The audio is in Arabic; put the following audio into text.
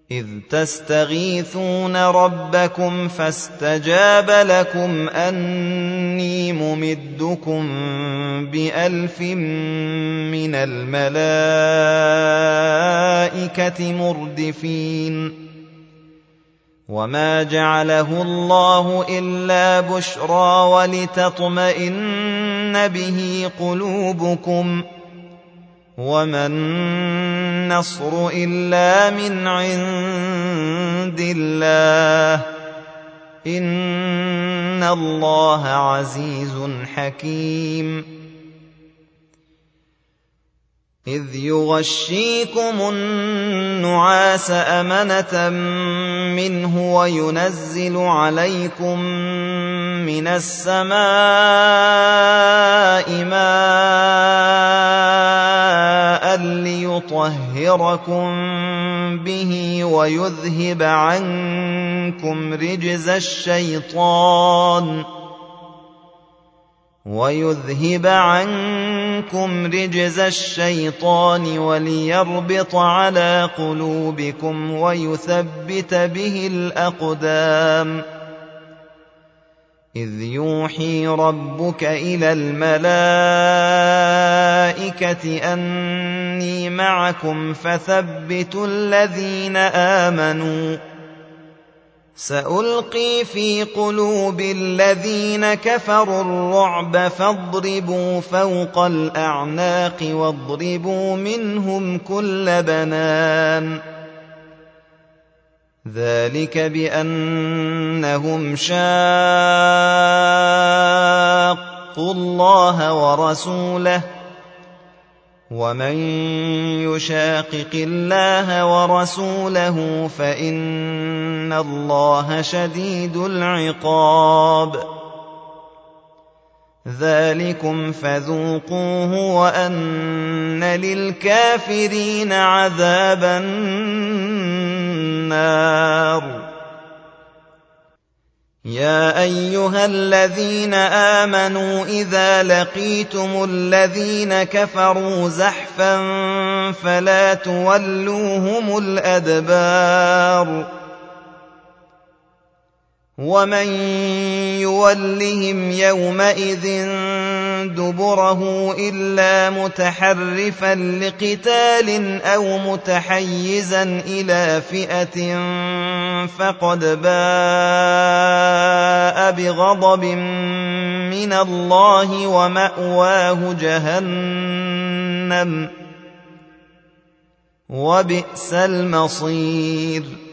إذ تستغيثون ربكم فاستجاب لكم أني ممدكم ب1000 من الملائكة مردفين وما جعله الله إلا بشرى ولتطمئن به قلوبكم وما النصر إلا من عند الله إن الله عزيز حكيم إذ يغشيكم النعاس أمنة منه وينزل عليكم من السماء ماء ليطهركم به ويذهب عنكم رجز الشيطان وليربط على قلوبكم ويثبت به الأقدام إذ يوحي ربك إلى الملائكة أني معكم فثبتوا الذين آمنوا سألقي في قلوب الذين كفروا الرعب فاضربوا فوق الأعناق واضربوا منهم كل بنان ذلك بأنهم شاقوا الله ورسوله ومن يشاقق الله ورسوله فإن الله شديد العقاب ذلكم فذوقوه وأن للكافرين عذاب النار يا أيها الذين آمنوا إذا لقيتم الذين كفروا زحفا فلا تولوهم الأدبار ومن يولهم يومئذ دبره إلا متحرفا لقتال أو متحيزا إلى فئة فقد باء بغضب من الله ومأواه جهنم وبئس المصير